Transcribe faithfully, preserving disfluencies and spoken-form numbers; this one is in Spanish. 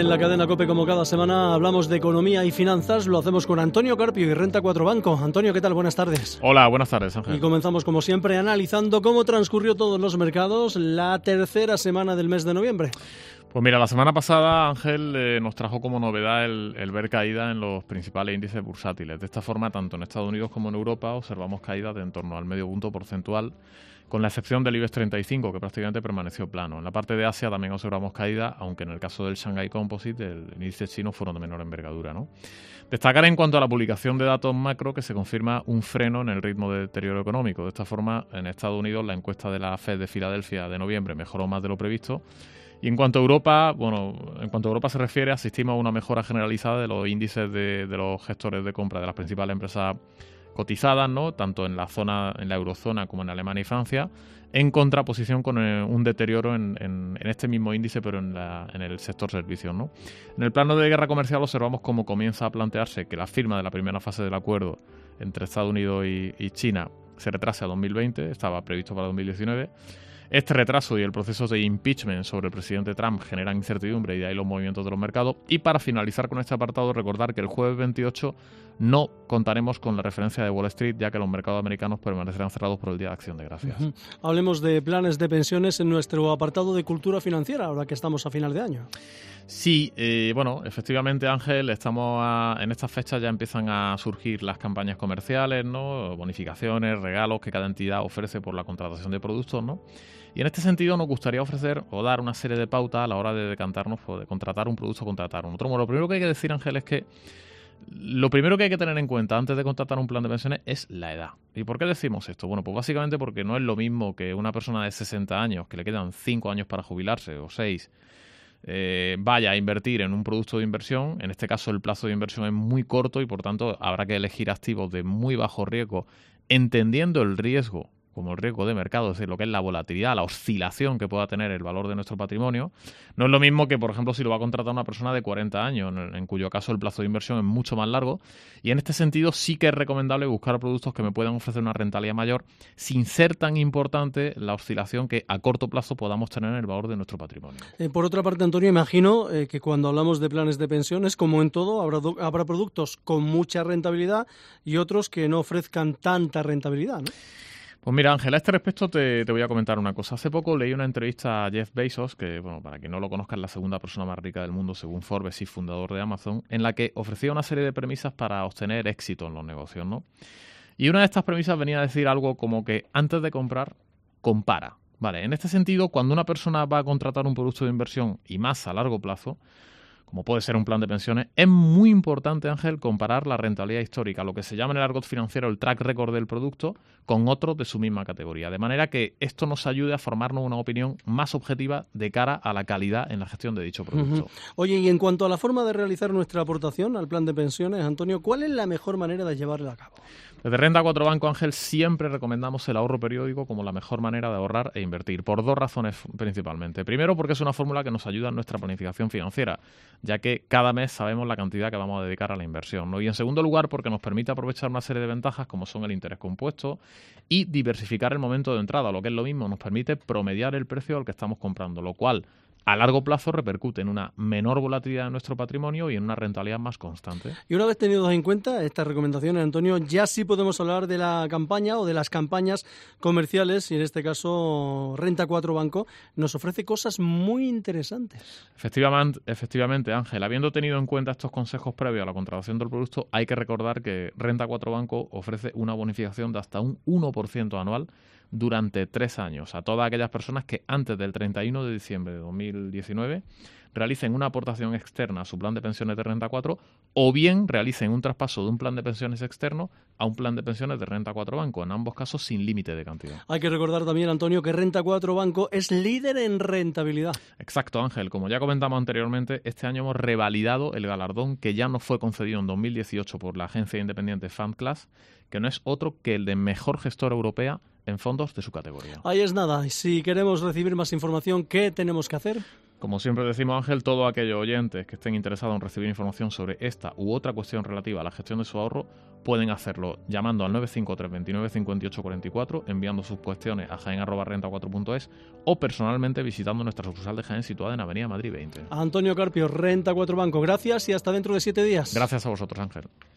En la cadena COPE, como cada semana, hablamos de economía y finanzas. Lo hacemos con Antonio Carpio y Renta cuatro Banco. Antonio, ¿qué tal? Buenas tardes. Hola, buenas tardes, Ángel. Y comenzamos, como siempre, analizando cómo transcurrió todos los mercados la tercera semana del mes de noviembre. Pues mira, la semana pasada, Ángel, eh, nos trajo como novedad el, el ver caída en los principales índices bursátiles. De esta forma, tanto en Estados Unidos como en Europa, observamos caídas de en torno al medio punto porcentual, con la excepción del IBEX treinta y cinco, que prácticamente permaneció plano. En la parte de Asia también observamos caída, aunque en el caso del Shanghai Composite, el índice chino fueron de menor envergadura, ¿no? Destacar en cuanto a la publicación de datos macro que se confirma un freno en el ritmo de deterioro económico. De esta forma, en Estados Unidos, la encuesta de la Fed de Filadelfia de noviembre mejoró más de lo previsto. Y en cuanto a Europa, bueno, en cuanto a Europa se refiere, asistimos a una mejora generalizada de los índices de, de los gestores de compra de las principales empresas cotizadas, ¿no? Tanto en la zona, en la eurozona como en Alemania y Francia, en contraposición con eh, un deterioro en, en, en este mismo índice, pero en, la, en el sector servicios, ¿no? En el plano de guerra comercial observamos cómo comienza a plantearse que la firma de la primera fase del acuerdo entre Estados Unidos y, y China se retrase a dos mil veinte, estaba previsto para dos mil diecinueve. Este retraso y el proceso de impeachment sobre el presidente Trump generan incertidumbre y de ahí los movimientos de los mercados. Y para finalizar con este apartado, recordar que el jueves veintiocho no contaremos con la referencia de Wall Street, ya que los mercados americanos permanecerán cerrados por el Día de Acción de Gracias. Uh-huh. Hablemos de planes de pensiones en nuestro apartado de cultura financiera, ahora que estamos a final de año. Sí, eh, bueno, efectivamente, Ángel, estamos a, en estas fechas ya empiezan a surgir las campañas comerciales, ¿no? Bonificaciones, regalos que cada entidad ofrece por la contratación de productos, ¿no? Y en este sentido nos gustaría ofrecer o dar una serie de pautas a la hora de decantarnos o de contratar un producto o contratar un otro. Bueno, lo primero que hay que decir, Ángel, es que lo primero que hay que tener en cuenta antes de contratar un plan de pensiones es la edad. ¿Y por qué decimos esto? Bueno, pues básicamente porque no es lo mismo que una persona de sesenta años, que le quedan cinco años para jubilarse o seis, eh, vaya a invertir en un producto de inversión. En este caso el plazo de inversión es muy corto y por tanto habrá que elegir activos de muy bajo riesgo, entendiendo el riesgo como el riesgo de mercado, es decir, lo que es la volatilidad, la oscilación que pueda tener el valor de nuestro patrimonio. No es lo mismo que, por ejemplo, si lo va a contratar una persona de cuarenta años, en, en cuyo caso el plazo de inversión es mucho más largo. Y en este sentido sí que es recomendable buscar productos que me puedan ofrecer una rentabilidad mayor sin ser tan importante la oscilación que a corto plazo podamos tener en el valor de nuestro patrimonio. Eh, por otra parte, Antonio, imagino eh, que cuando hablamos de planes de pensiones, como en todo, habrá, do- habrá productos con mucha rentabilidad y otros que no ofrezcan tanta rentabilidad, ¿no? Pues mira, Ángel, a este respecto te, te voy a comentar una cosa. Hace poco leí una entrevista a Jeff Bezos, que, bueno, para quien no lo conozca, es la segunda persona más rica del mundo según Forbes y fundador de Amazon, en la que ofrecía una serie de premisas para obtener éxito en los negocios, ¿no? Y una de estas premisas venía a decir algo como que antes de comprar, compara. Vale, en este sentido, cuando una persona va a contratar un producto de inversión y más a largo plazo, como puede ser un plan de pensiones, es muy importante, Ángel, comparar la rentabilidad histórica, lo que se llama en el argot financiero el track record del producto, con otros de su misma categoría. De manera que esto nos ayude a formarnos una opinión más objetiva de cara a la calidad en la gestión de dicho producto. Uh-huh. Oye, y en cuanto a la forma de realizar nuestra aportación al plan de pensiones, Antonio, ¿cuál es la mejor manera de llevarla a cabo? Desde Renta cuatro Banco, Ángel, siempre recomendamos el ahorro periódico como la mejor manera de ahorrar e invertir, por dos razones principalmente. Primero, porque es una fórmula que nos ayuda en nuestra planificación financiera, ya que cada mes sabemos la cantidad que vamos a dedicar a la inversión, ¿no? Y en segundo lugar, porque nos permite aprovechar una serie de ventajas como son el interés compuesto y diversificar el momento de entrada, lo que es lo mismo, nos permite promediar el precio al que estamos comprando, lo cual a largo plazo repercute en una menor volatilidad de nuestro patrimonio y en una rentabilidad más constante. Y una vez tenidos en cuenta estas recomendaciones, Antonio, ya sí podemos hablar de la campaña o de las campañas comerciales y en este caso Renta cuatro Banco nos ofrece cosas muy interesantes. Efectivamente, efectivamente, Ángel, habiendo tenido en cuenta estos consejos previos a la contratación del producto, hay que recordar que Renta cuatro Banco ofrece una bonificación de hasta un uno por ciento anual durante tres años a todas aquellas personas que antes del treinta y uno de diciembre de dos mil diecinueve realicen una aportación externa a su plan de pensiones de Renta cuatro o bien realicen un traspaso de un plan de pensiones externo a un plan de pensiones de Renta cuatro Banco, en ambos casos sin límite de cantidad. Hay que recordar también, Antonio, que Renta cuatro Banco es líder en rentabilidad. Exacto, Ángel. Como ya comentamos anteriormente, este año hemos revalidado el galardón que ya nos fue concedido en dos mil dieciocho por la agencia independiente FundClass, que no es otro que el de mejor gestora europea en fondos de su categoría. Ahí es nada. Si queremos recibir más información, ¿qué tenemos que hacer? Como siempre decimos, Ángel, todos aquellos oyentes que estén interesados en recibir información sobre esta u otra cuestión relativa a la gestión de su ahorro pueden hacerlo llamando al nueve cinco tres, veintinueve, cincuenta y ocho cuarenta y cuatro, enviando sus cuestiones a jaén arroba renta cuatro punto es o personalmente visitando nuestra sucursal de Jaén situada en Avenida Madrid veinte. Antonio Carpio, Renta cuatro Banco, gracias y hasta dentro de siete días. Gracias a vosotros, Ángel.